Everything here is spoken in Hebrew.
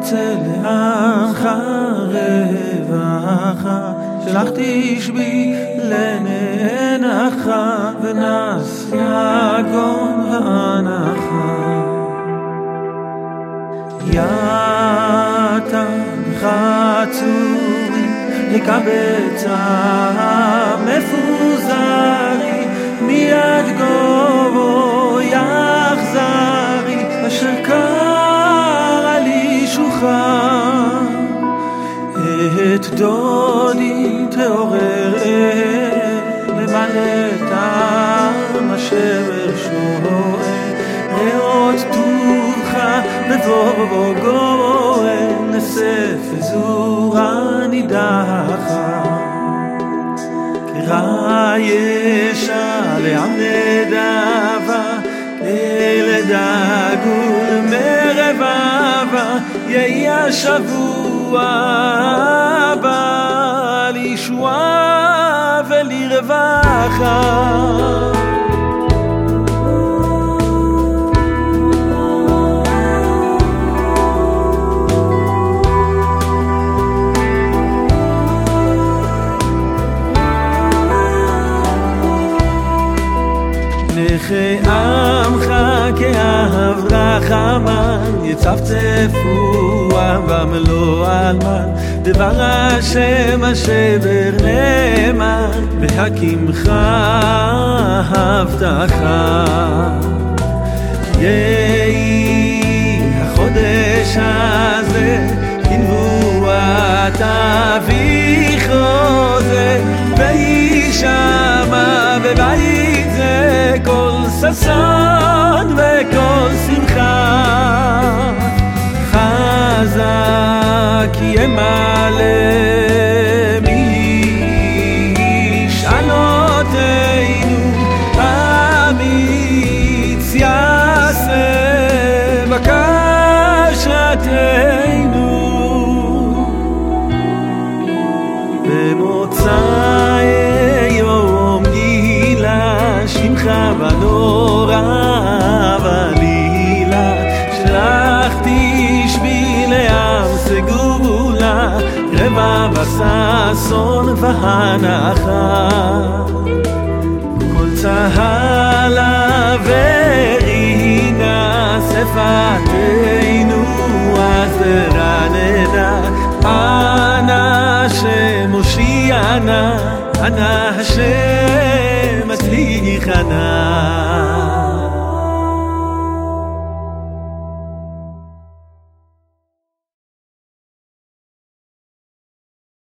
יוצא לעמך רווחה, שלחתי שבי לנענך, ונס יגון ואנחה. יתה חצורי לקבץ המפוזרי, מיד גובו יחזרי, אשר קרא לי שוחר. את דודי תעורר למלא את העם אשר שואל, ראות טובך בבוא גואל, נסף אזורה נידחה. קרא ישע לעם נדבה, לדגול מרבבה, יהי השבוע הבא לישועה ולרווחה. נכי עמך כאב רחמן, יצפצפו במלוא אלמן, דבר השם השבר נאמן, בהקימך הבטחה. יהי החודש הזה כנבואת אביך חוזה, וישמע בבית זה כל ששון וכל שמחה. חזק ימלא משאלותינו, אמיץ יעשה בקשתנו. במוצאי יום גילה שמך בנורא בלילה, שלחתי שבי לעם סגולה, רבע וששון והנחה. כל צהלה ורינה שפתנו אז רננה, אנא השם הושיענה, אנא השם הצליחנה.